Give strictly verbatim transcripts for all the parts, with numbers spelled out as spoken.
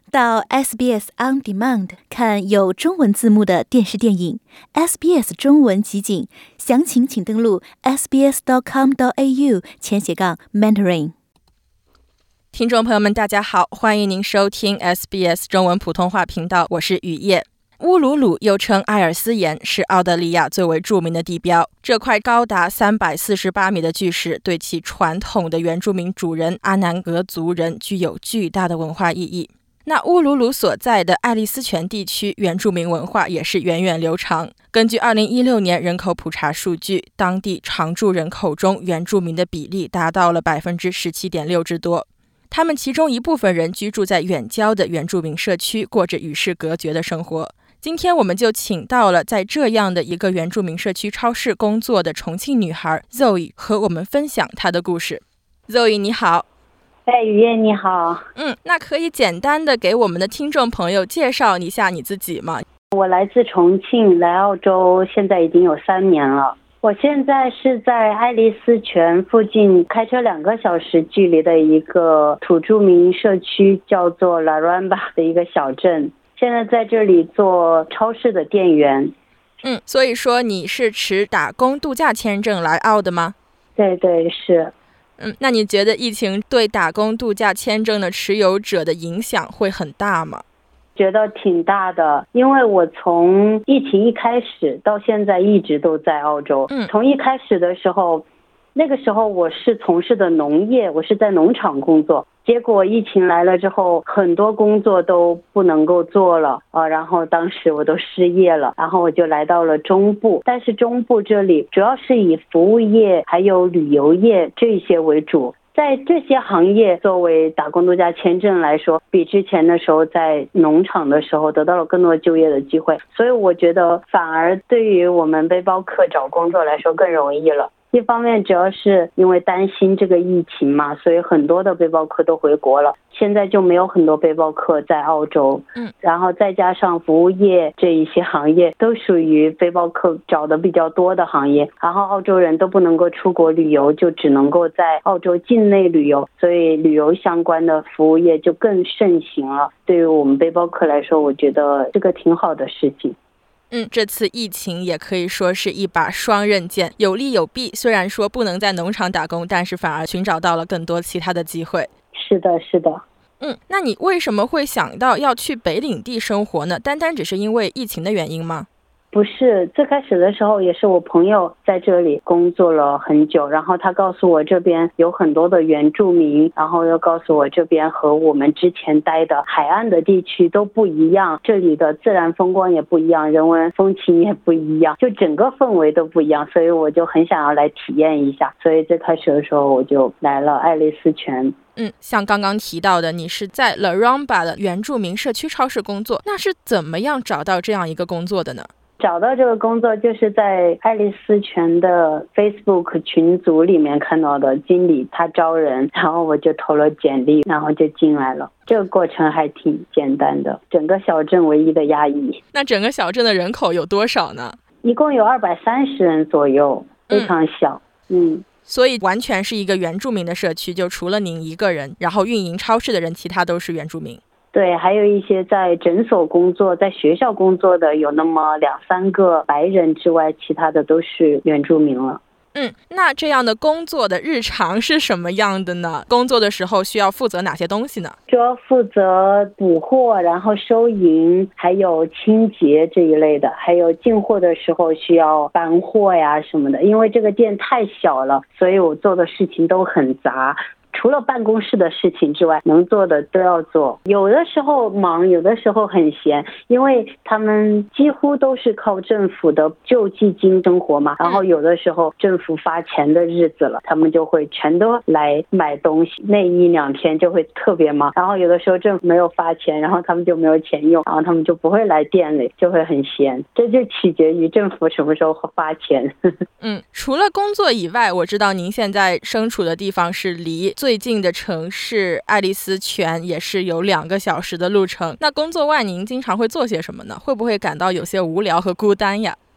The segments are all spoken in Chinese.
到 S B S On Demand 看有中文字幕的电视电影 S B S 中文集锦，详情请登录 s b s dot com dot a u 前斜杠 mentoring。 听众朋友们大家好，欢迎您收听 S B S 中文普通话频道，我是雨夜。乌鲁鲁又称埃尔斯岩，是澳大利亚最为著名的地标。这块高达三百四十八米的巨石对其传统的原住民主人阿南格族人具有巨大的文化意义。那乌鲁鲁所在的爱丽丝泉地区原住民文化也是源远流长。根据二零一六年人口普查数据，当地常住人口中原住民的比例达到了 百分之十七点六 之多。他们其中一部分人居住在远郊的原住民社区，过着与世隔绝的生活。今天我们就请到了在这样的一个原住民社区超市工作的重庆女孩 Zoe 和我们分享她的故事。 Zoe 你好。 哎，雨夜你好。 嗯，那可以简单的给我们的听众朋友介绍一下你自己吗？ 我来自重庆，来澳洲现在已经有三年了。我现在是在爱丽丝泉附近开车两个小时距离的一个土著民社区，叫做 Laramba 的一个小镇，现在在这里做超市的店员。 嗯，所以说你是持打工度假签证来澳的吗？ 对对，是。 嗯，那你觉得疫情对打工度假签证的持有者的影响会很大吗？ 觉得挺大的，因为我从疫情一开始到现在一直都在澳洲。 嗯， 从一开始的时候，那个时候我是从事的农业，我是在农场工作。结果疫情来了之后，很多工作都不能够做了啊，然后当时我都失业了，然后我就来到了中部。但是中部这里主要是以服务业还有旅游业这些为主。在这些行业作为打工度假签证来说，比之前的时候在农场的时候得到了更多就业的机会，所以我觉得反而对于我们背包客找工作来说更容易了。一方面主要是因为担心这个疫情嘛，所以很多的背包客都回国了，现在就没有很多背包客在澳洲。 嗯， 然后再加上服务业这一些行业都属于背包客找的比较多的行业，然后澳洲人都不能够出国旅游，就只能够在澳洲境内旅游，所以旅游相关的服务业就更盛行了。对于我们背包客来说，我觉得这个挺好的事情。 嗯，这次疫情也可以说是一把双刃剑，有利有弊。虽然说不能在农场打工，但是反而寻找到了更多其他的机会。 是的，是的。 嗯，那你为什么会想到要去北领地生活呢？单单只是因为疫情的原因吗？ 不是，最开始的时候也是我朋友在这里工作了很久，然后他告诉我这边有很多的原住民，然后又告诉我这边和我们之前待的海岸的地区都不一样，这里的自然风光也不一样，人文风情也不一样，就整个氛围都不一样，所以我就很想要来体验一下。所以最开始的时候我就来了爱丽丝泉。 嗯，像刚刚提到的，你是在 Laramba 的原住民社区超市工作，那是怎么样找到这样一个工作的呢？ 找到这个工作就是在爱丽丝泉的 Facebook 群组里面看到的，经理他招人，然后我就投了简历，然后就进来了。这个过程还挺简单的，整个小镇唯一的压抑。 那整个小镇的人口有多少呢？ 一共有二百三十人左右，非常小。嗯, 嗯所以完全是一个原住民的社区，就除了您一个人，然后运营超市的人其他都是原住民。 对，还有一些在诊所工作在学校工作的有那么两三个白人之外，其他的都是原住民了。 嗯，那这样的工作的日常是什么样的呢？工作的时候需要负责哪些东西呢？ 主要负责补货，然后收银，还有清洁这一类的，还有进货的时候需要搬货呀什么的。因为这个店太小了，所以我做的事情都很杂，除了办公室的事情之外，能做的都要做。有的时候忙，有的时候很闲，因为他们几乎都是靠政府的救济金生活嘛，然后有的时候政府发钱的日子了，他们就会全都来买东西，那一两天就会特别忙。然后有的时候政府没有发钱，然后他们就没有钱用，然后他们就不会来店里，就会很闲。这就取决于政府什么时候发钱。 嗯，除了工作以外，我知道您现在身处的地方是离最近的城市爱丽丝泉也是有两个小时的路程。那工作外您经常会做些什么呢？会不会感到有些无聊和孤单呀？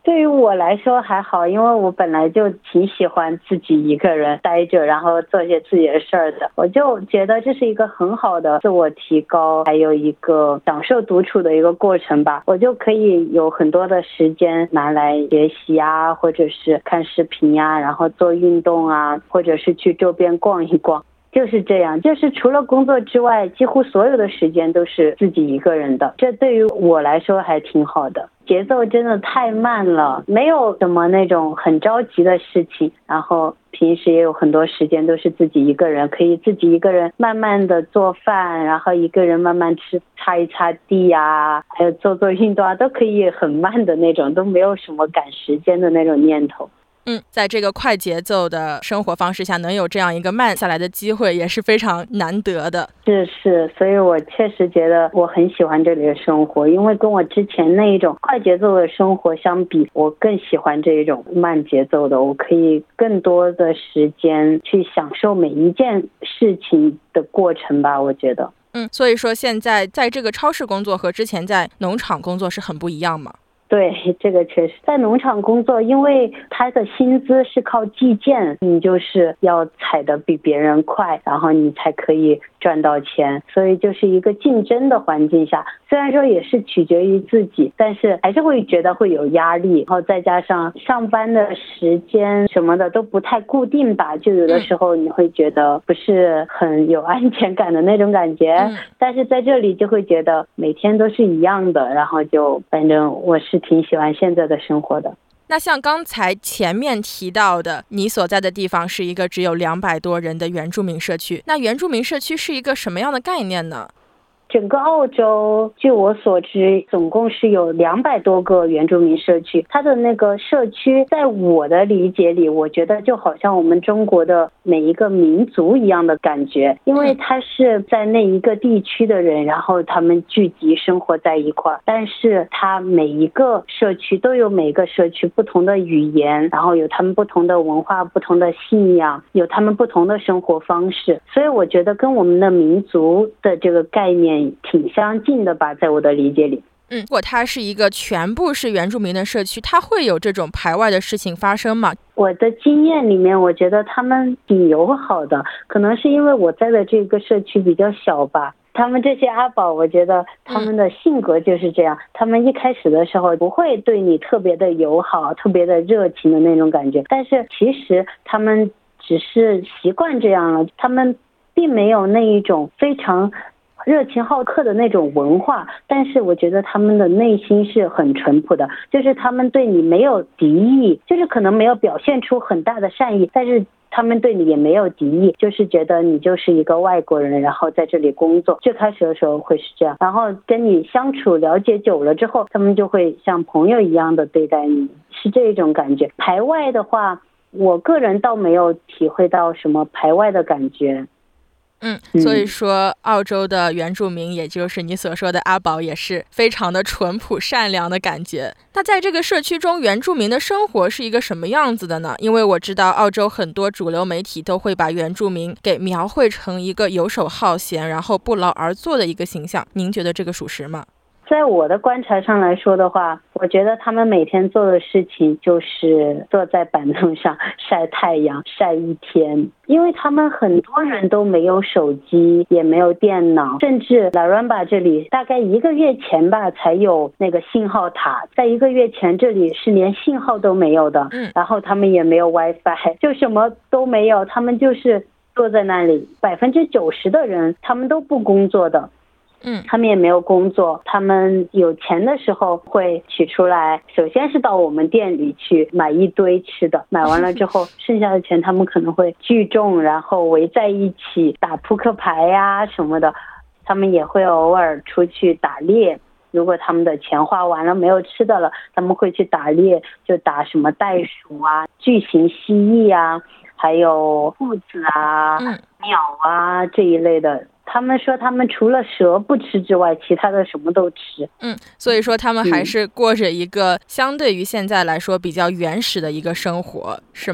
对于我来说还好，因为我本来就挺喜欢自己一个人待着，然后做些自己的事儿的。我就觉得这是一个很好的自我提高，还有一个享受独处的一个过程吧。我就可以有很多的时间拿来学习啊，或者是看视频呀、啊，然后做运动啊，或者是去周边逛一逛。就是这样，就是除了工作之外，几乎所有的时间都是自己一个人的，这对于我来说还挺好的。节奏真的太慢了，没有什么那种很着急的事情，然后平时也有很多时间都是自己一个人，可以自己一个人慢慢的做饭，然后一个人慢慢吃，擦一擦地啊，还有做做运动啊，都可以很慢的那种，都没有什么赶时间的那种念头。 嗯，在这个快节奏的生活方式下，能有这样一个慢下来的机会也是非常难得的。 是是，所以我确实觉得我很喜欢这里的生活，因为跟我之前那一种快节奏的生活相比，我更喜欢这一种慢节奏的，我可以更多的时间去享受每一件事情的过程吧，我觉得。 嗯，所以说现在在这个超市工作和之前在农场工作是很不一样吗？ 对，这个确实在农场工作，因为他的薪资是靠计件，你就是要踩得比别人快，然后你才可以赚到钱，所以就是一个竞争的环境下，虽然说也是取决于自己，但是还是会觉得会有压力，然后再加上上班的时间什么的都不太固定吧，就有的时候你会觉得不是很有安全感的那种感觉、嗯、但是在这里就会觉得每天都是一样的，然后就反正我是挺喜欢现在的生活的。 那像刚才前面提到的，你所在的地方是一个只有两百多人的原住民社区，那原住民社区是一个什么样的概念呢？ 整个澳洲据我所知总共是有两百多个原住民社区，它的那个社区在我的理解里，我觉得就好像我们中国的每一个民族一样的感觉，因为它是在那一个地区的人，然后他们聚集生活在一块儿，但是它每一个社区都有每个社区不同的语言，然后有他们不同的文化、不同的信仰，有他们不同的生活方式，所以我觉得跟我们的民族的这个概念挺相近的吧，在我的理解里。 嗯，如果它是一个全部是原住民的社区，它会有这种排外的事情发生吗？ 我的经验里面，我觉得他们挺友好的，可能是因为我在的这个社区比较小吧。他们这些阿宝，我觉得他们的性格就是这样、嗯、他们一开始的时候不会对你特别的友好，特别的热情的那种感觉，但是其实他们只是习惯这样了，他们并没有那一种非常热情好客的那种文化，但是我觉得他们的内心是很淳朴的，就是他们对你没有敌意，就是可能没有表现出很大的善意，但是他们对你也没有敌意，就是觉得你就是一个外国人，然后在这里工作。最开始的时候会是这样，然后跟你相处了解久了之后，他们就会像朋友一样的对待你，是这种感觉。排外的话，我个人倒没有体会到什么排外的感觉。 嗯，所以说澳洲的原住民，也就是你所说的阿宝，也是非常的淳朴善良的感觉。那在这个社区中，原住民的生活是一个什么样子的呢？因为我知道澳洲很多主流媒体都会把原住民给描绘成一个游手好闲，然后不劳而获的一个形象，您觉得这个属实吗？ 在我的观察上来说的话，我觉得他们每天做的事情就是坐在板凳上晒太阳晒一天，因为他们很多人都没有手机，也没有电脑，甚至 Laramba 这里大概一个月前吧才有那个信号塔，在一个月前这里是连信号都没有的，然后他们也没有 WiFi， 就什么都没有，他们就是坐在那里，百分之九十的人他们都不工作的。 嗯， 他们也没有工作，他们有钱的时候会取出来，首先是到我们店里去买一堆吃的，买完了之后剩下的钱他们可能会聚众，然后围在一起打扑克牌呀、啊、什么的，他们也会偶尔出去打猎，如果他们的钱花完了没有吃的了，他们会去打猎，就打什么袋鼠啊、巨型蜥蜴啊，还有兔子啊、嗯、鸟啊这一类的。他们说他们除了蛇不吃之外，其他的什么都吃。 嗯，所以说他们还是过着一个相对于现在来说比较原始的一个生活，是吗？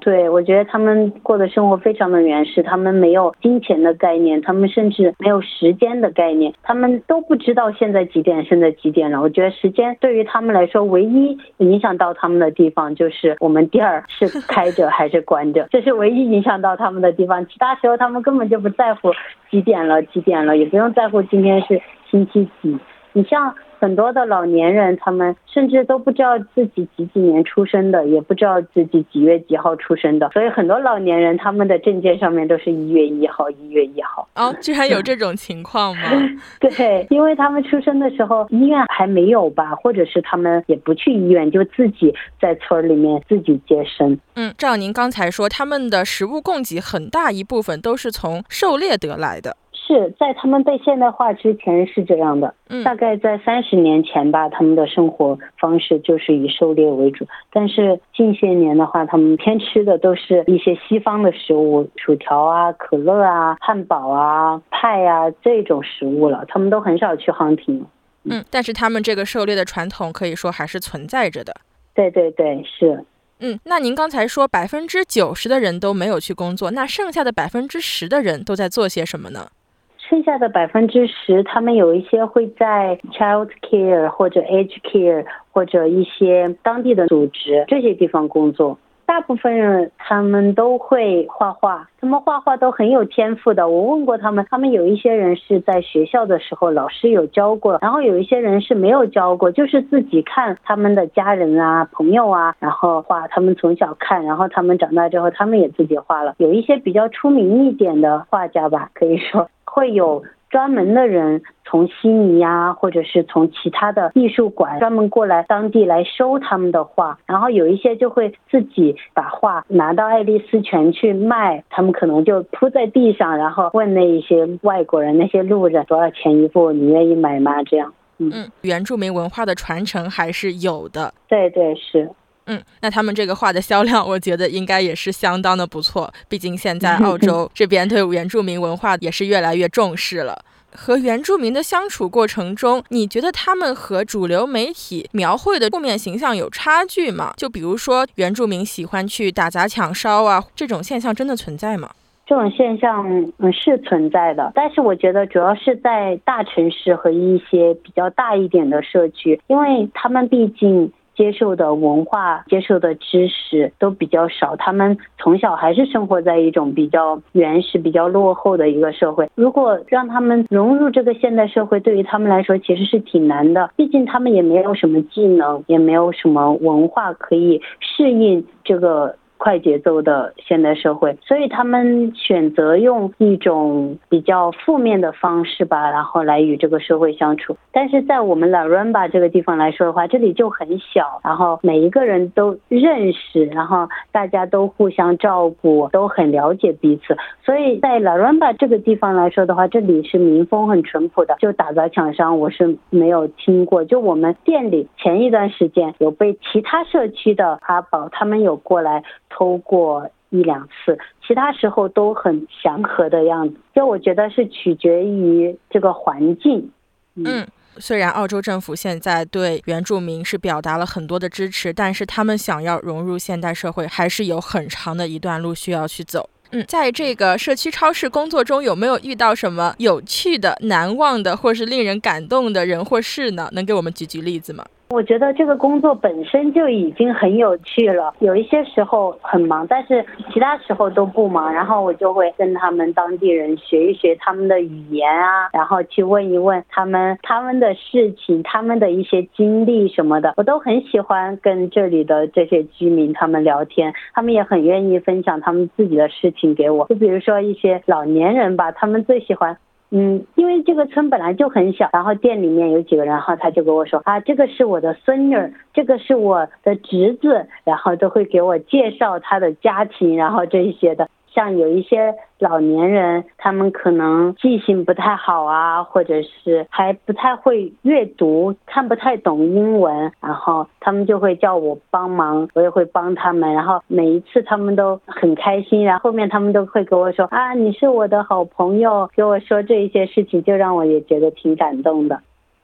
对，我觉得他们过的生活非常的原始，他们没有金钱的概念，他们甚至没有时间的概念，他们都不知道现在几点，现在几点了。我觉得时间对于他们来说，唯一影响到他们的地方就是我们店儿是开着还是关着，这是唯一影响到他们的地方。其他时候他们根本就不在乎几点了几点了，也不用在乎今天是星期几。你像很多的老年人，他们甚至都不知道自己几几年出生的，也不知道自己几月几号出生的，所以很多老年人他们的证件上面都是一月一号一月一号。 哦，居然有这种情况吗？ 对，因为他们出生的时候医院还没有吧，或者是他们也不去医院，就自己在村里面自己接生。 嗯，照您刚才说，他们的食物供给很大一部分都是从狩猎得来的。 是在他们被现代化之前是这样的， 嗯， 大概在三十年前吧，他们的生活方式就是以狩猎为主。但是近些年的话，他们偏吃的都是一些西方的食物，薯条啊、可乐啊、汉堡啊、派啊这种食物了，他们都很少去 hunting。 嗯，但是他们这个狩猎的传统可以说还是存在着的。 对对对，是。 嗯，那您刚才说百分之九十的人都没有去工作，那剩下的百分之十的人都在做些什么呢？ 剩下的百分之十，他们有一些会在 child care 或者 age care 或者一些当地的组织这些地方工作。大部分人他们都会画画，他们画画都很有天赋的。我问过他们，他们有一些人是在学校的时候老师有教过，然后有一些人是没有教过，就是自己看他们的家人啊、朋友啊，然后画。他们从小看，然后他们长大之后他们也自己画了。有一些比较出名一点的画家吧，可以说会有专门的人从悉尼啊，或者是从其他的艺术馆专门过来当地来收他们的画，然后有一些就会自己把画拿到爱丽丝泉去卖，他们可能就铺在地上，然后问那一些外国人、那些路人多少钱一幅，你愿意买吗？这样。 嗯, 嗯原住民文化的传承还是有的。 对对是。 嗯，那他们这个画的销量，我觉得应该也是相当的不错。毕竟现在澳洲这边对原住民文化也是越来越重视了。和原住民的相处过程中，你觉得他们和主流媒体描绘的负面形象有差距吗？就比如说原住民喜欢去打砸抢烧啊，这种现象真的存在吗？ 这种现象嗯是存在的，但是我觉得主要是在大城市和一些比较大一点的社区，因为他们毕竟接受的文化、接受的知识都比较少，他们从小还是生活在一种比较原始、比较落后的一个社会。如果让他们融入这个现代社会，对于他们来说其实是挺难的，毕竟他们也没有什么技能，也没有什么文化可以适应这个快节奏的现代社会，所以他们选择用一种比较负面的方式吧，然后来与这个社会相处。但是在我们 Laramba 这个地方来说的话，这里就很小，然后每一个人都认识，然后大家都互相照顾，都很了解彼此，所以在 Laramba 这个地方来说的话，这里是民风很淳朴的，就打砸抢伤我是没有听过。就我们店里前一段时间有被其他社区的阿宝他们有过来偷过一两次，其他时候都很祥和的样子。就我觉得是取决于这个环境。 嗯, 嗯虽然澳洲政府现在对原住民是表达了很多的支持，但是他们想要融入现代社会还是有很长的一段路需要去走。嗯，在这个社区超市工作中，有没有遇到什么有趣的、难忘的或是令人感动的人或事呢？能给我们举举例子吗？ 我觉得这个工作本身就已经很有趣了，有一些时候很忙，但是其他时候都不忙，然后我就会跟他们当地人学一学他们的语言啊，然后去问一问他们他们的事情，他们的一些经历什么的，我都很喜欢跟这里的这些居民他们聊天，他们也很愿意分享他们自己的事情给我。就比如说一些老年人吧，他们最喜欢嗯，因为这个村本来就很小，然后店里面有几个人，然后他就跟我说啊，这个是我的孙女，这个是我的侄子，然后都会给我介绍他的家庭，然后这一些的。像有一些老年人，他们可能记性不太好啊，或者是还不太会阅读，看不太懂英文，然后他们就会叫我帮忙，我也会帮他们，然后每一次他们都很开心，然后后面他们都会跟我说啊，你是我的好朋友，给我说这一些事情，就让我也觉得挺感动的。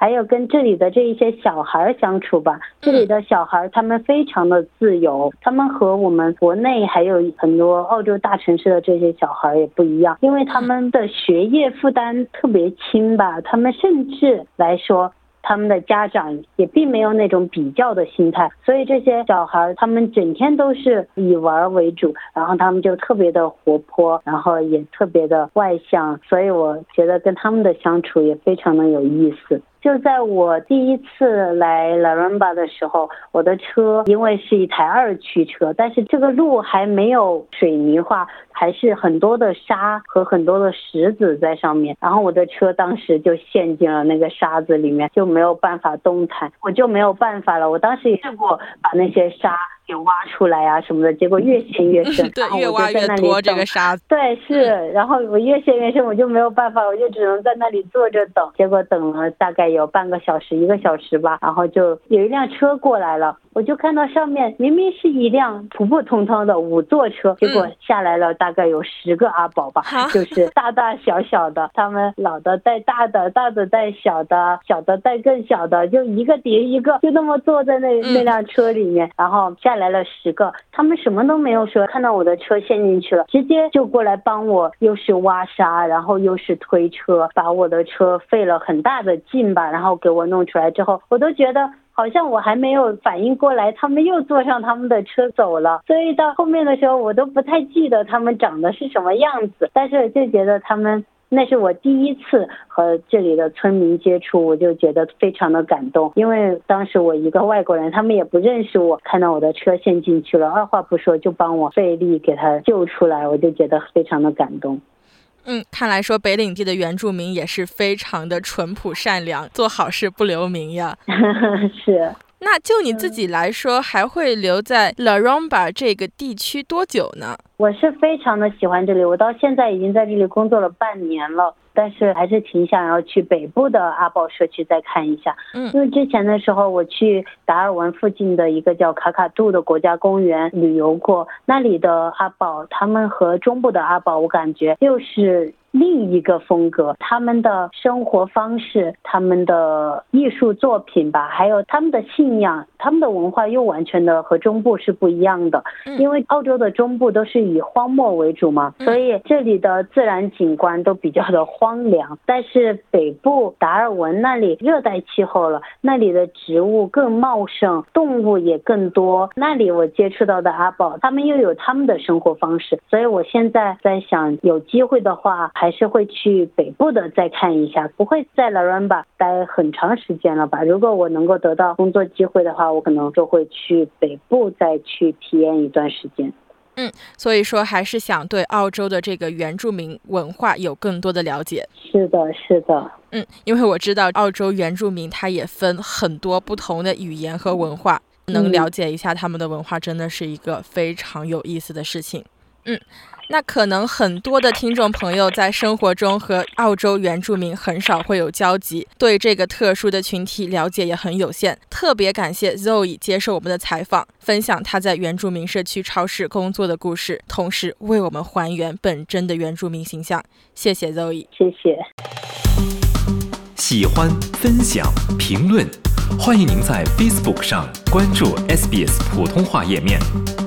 还有跟这里的这一些小孩相处吧。这里的小孩他们非常的自由，他们和我们国内还有很多澳洲大城市的这些小孩也不一样，因为他们的学业负担特别轻吧，他们甚至来说他们的家长也并没有那种比较的心态，所以这些小孩他们整天都是以玩为主，然后他们就特别的活泼，然后也特别的外向，所以我觉得跟他们的相处也非常的有意思。就在我第一次来 Laramba 的时候，我的车因为是一台二驱车，但是这个路还没有水泥化，还是很多的沙和很多的石子在上面，然后我的车当时就陷进了那个沙子里面，就没有办法动弹，我就没有办法了。我当时也试过把那些沙给挖出来啊什么的，结果越陷越深对，越挖越多这个沙子。 对，是，然后我越陷越深，我就没有办法，我就只能在那里坐着等。结果等了大概有半个小时一个小时吧，然后就有一辆车过来了，我就看到上面明明是一辆普普通通的五座车，结果下来了大概有十个阿宝吧、嗯、就是大大小小的，他们老的带大的，大的带小的，小的带更小的，就一个叠一个，就那么坐在那、嗯、那辆车里面，然后下来了十个，他们什么都没有说，看到我的车陷进去了，直接就过来帮我，又是挖沙，然后又是推车，把我的车费了很大的劲吧，然后给我弄出来之后，我都觉得好像我还没有反应过来，他们又坐上他们的车走了，所以到后面的时候我都不太记得他们长得是什么样子，但是就觉得他们那是我第一次和这里的村民接触，我就觉得非常的感动，因为当时我一个外国人，他们也不认识我，看到我的车陷进去了，二话不说就帮我费力给他救出来，我就觉得非常的感动。 嗯，看来说北领地的原住民也是非常的淳朴善良，做好事不留名呀。 是。 那就你自己来说，还会留在 Laramba 这个地区多久呢？ 我是非常的喜欢这里，我到现在已经在这里工作了半年了，但是还是挺想要去北部的阿宝社区再看一下。嗯，因为之前的时候我去达尔文附近的一个叫卡卡杜的国家公园旅游过，那里的阿宝他们和中部的阿宝我感觉又是另一个风格，他们的生活方式，他们的艺术作品吧，还有他们的信仰，他们的文化又完全的和中部是不一样的。因为澳洲的中部都是以荒漠为主嘛，所以这里的自然景观都比较的荒凉，但是北部达尔文那里热带气候了，那里的植物更茂盛，动物也更多，那里我接触到的阿宝他们又有他们的生活方式，所以我现在在想有机会的话还是会去北部的再看一下，不会在 Laramba 待很长时间了吧，如果我能够得到工作机会的话，我可能就会去北部再去体验一段时间。 嗯，所以说还是想对澳洲的这个原住民文化有更多的了解。 是的，是的。 嗯，因为我知道澳洲原住民它也分很多不同的语言和文化，能了解一下他们的文化真的是一个非常有意思的事情。嗯，那可能很多的听众朋友在生活中和澳洲原住民很少会有交集，对这个特殊的群体了解也很有限。特别感谢 Zoe 接受我们的采访，分享她在原住民社区超市工作的故事，同时为我们还原本真的原住民形象。谢谢 Zoe。 谢谢。 喜欢、分享、评论，欢迎您在 Facebook 上关注 S B S 普通话页面。